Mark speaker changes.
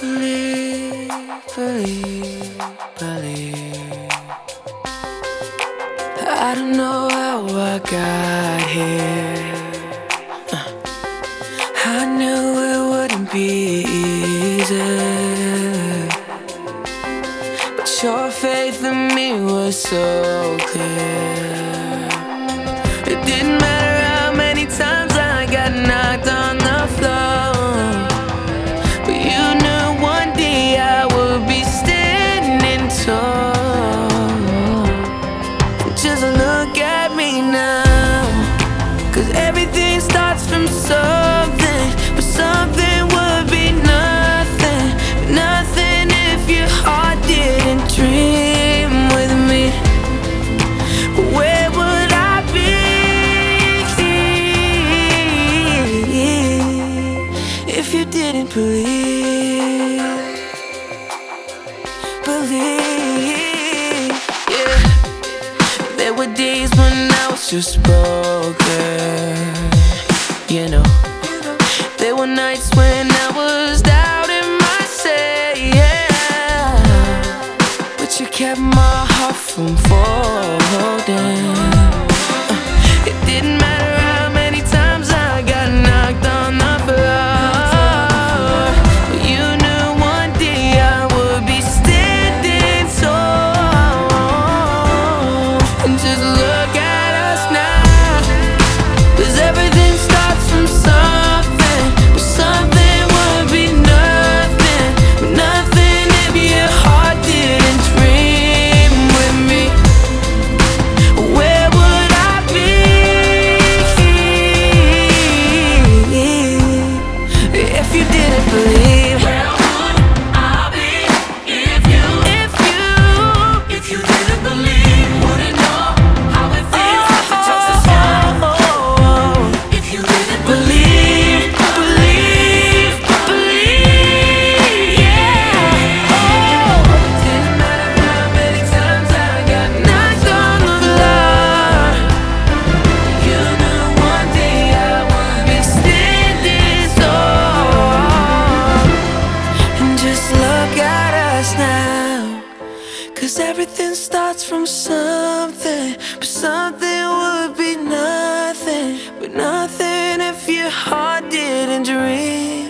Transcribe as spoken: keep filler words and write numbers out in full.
Speaker 1: Believe, believe, believe. I don't know how I got here. uh, I knew it wouldn't be easy, but your faith in me was so clear. It didn't matter how many times I got knocked on the floor, but you knew one day I would be standing tall. Just look at me now, 'cause everything starts from something, but something would be nothing, nothing if your heart didn't dream with me. Where would I be if you didn't believe, believe, yeah. There were days when I was just broken, you know. There were nights when I was doubting myself, yeah. But you kept my heart from folding. uh, It didn't matter how many times I got knocked on the floor, but you knew one day I would be standing tall. And just look at us now, 'cause everything starts from something, but something would be nothing, but nothing if your heart didn't dream with me. Where would I be if you didn't believe?
Speaker 2: Where would I be if you,
Speaker 1: If you,
Speaker 2: if you didn't believe? Wouldn't know how it feels to touch the sky. If you didn't believe,
Speaker 1: believe, believe, yeah. Oh, didn't matter how many times I got knocked on the floor, you knew one day I would be standing tall. And just look at us now, 'cause everything starts from something, but something would be nothing, but nothing if your heart didn't dream.